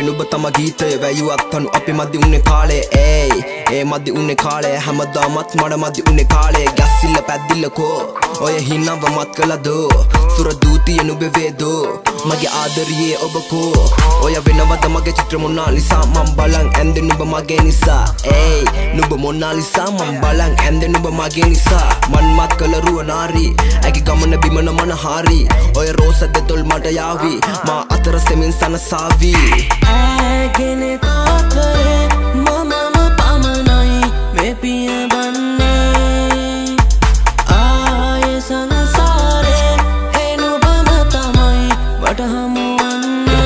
නුඹ තම ගීතය වැයුවත් තනු අපි මදි උන්නේ කාලේ ඒ මදි උන්නේ කාලේ හැමදාමත් මඩ මදි උන්නේ කාලේ ගැස්සිල්ල පැද්දිල්ලකෝ ඔය හිනව මත් කළදෝ සුර දූතිය නුඹ වේදෝ මගේ ආදරියේ ඔබකෝ ඔය වෙනවද මගේ චිත්‍ර මොනාලිසා මම් බලන් ඇන්ද නුඹ මගේ නිසා නුඹ මොනාලිසා මම් බලන් ඇන්ද නුඹ මගේ නිසා මන් මත් කළ රුව නාරී ඇගේ ගමන බිමන මනහාරි ඔය රෝස දෙතොල් මට යාවි මා අතර සෙමින් සනසාවි ඇගෙන කාතරේ මමම පමණයි මේ පිය බන්නේ ආයේ සංසාරේ ඒ නුඹම තමයි මට හමුවන්නේ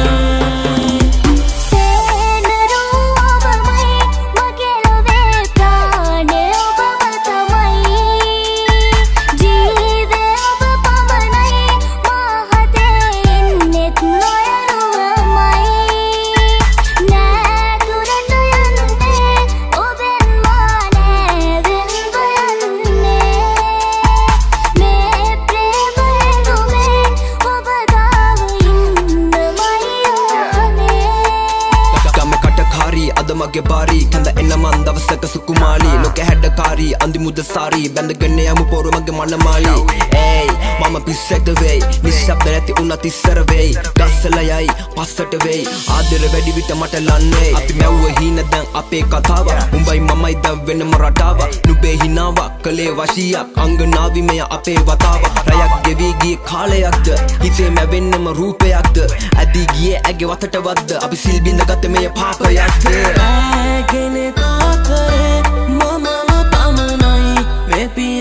මගේ බාරි කඳ එන්න මන් දවසක සුකුමාලි ලෝකෙ හැඩකාරී අඳි මුද සාරි බැඳගෙන යමු පොරු මගේ මනමාලි මම පිස්සෙක්ද වෙයි නිශ්ශබ්ද නැති උනත් ඉස්සර වෙයි ගස්සල යයි පස්සට වෙයි ආදර වැඩි විට මට ලන්නේ අපි මැව්ව හීන දැන් අපේ කතාව උඹයි මමයි ද වෙනම රටාව නුඹේ හිනාවක් කලේ වශියක් අංගනාවි මෙය අපේ වතාව රයක් ගෙවි ගියේ කාලයක්ද හිතේ මැවෙන්නම රූපයක්ද ඇදී ගියේ ඇගේ වතට වද්ද අපි සිල් බින්දගත්තේ මෙය පාපයක්ද ඇගෙන කාතරේ මමම පමණයි මේ පිය